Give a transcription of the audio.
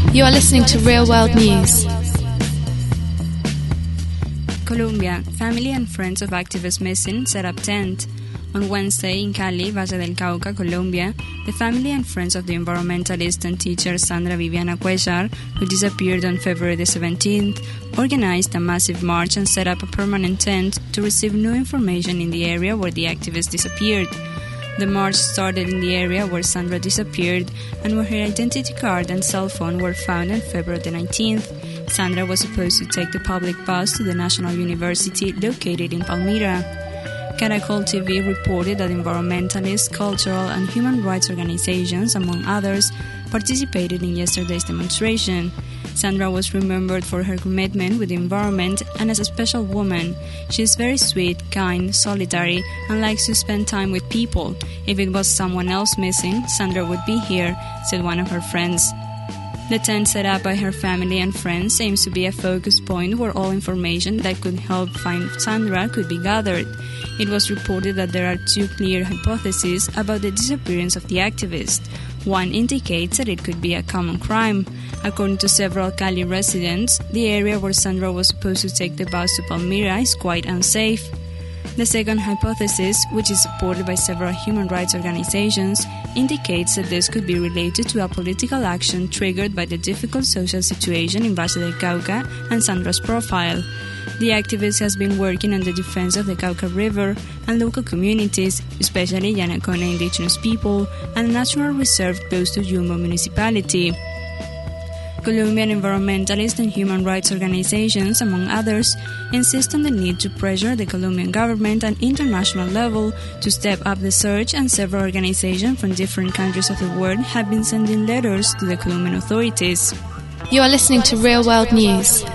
You are listening to Real World News. Colombia, family and friends of activists missing set up tent. On Wednesday in Cali, Valle del Cauca, Colombia, the family and friends of the environmentalist and teacher Sandra Viviana Cuellar, who disappeared on February the 17th, organized a massive march and set up a permanent tent to receive new information in the area where the activist disappeared. The march started in the area where Sandra disappeared and where her identity card and cell phone were found on February the 19th. Sandra was supposed to take the public bus to the National University located in Palmira. Caracol TV reported that environmentalist, cultural and human rights organizations, among others, participated in yesterday's demonstration. Sandra was remembered for her commitment with the environment and as a special woman. She is very sweet, kind, solitary, and likes to spend time with people. If it was someone else missing, Sandra would be here, said one of her friends. The tent set up by her family and friends aims to be a focus point where all information that could help find Sandra could be gathered. It was reported that there are two clear hypotheses about the disappearance of the activist. One indicates that it could be a common crime. According to several Cali residents, the area where Sandra was supposed to take the bus to Palmira is quite unsafe. The second hypothesis, which is supported by several human rights organizations, indicates that this could be related to a political action triggered by the difficult social situation in Valle del Cauca and Sandra's profile. The activist has been working on the defense of the Cauca River and local communities, especially Yanacona indigenous people, and a natural reserve close to Yumbo municipality. Colombian environmentalist and human rights organizations, among others, insist on the need to pressure the Colombian government at international level to step up the search, and several organizations from different countries of the world have been sending letters to the Colombian authorities. You are listening to Real World News.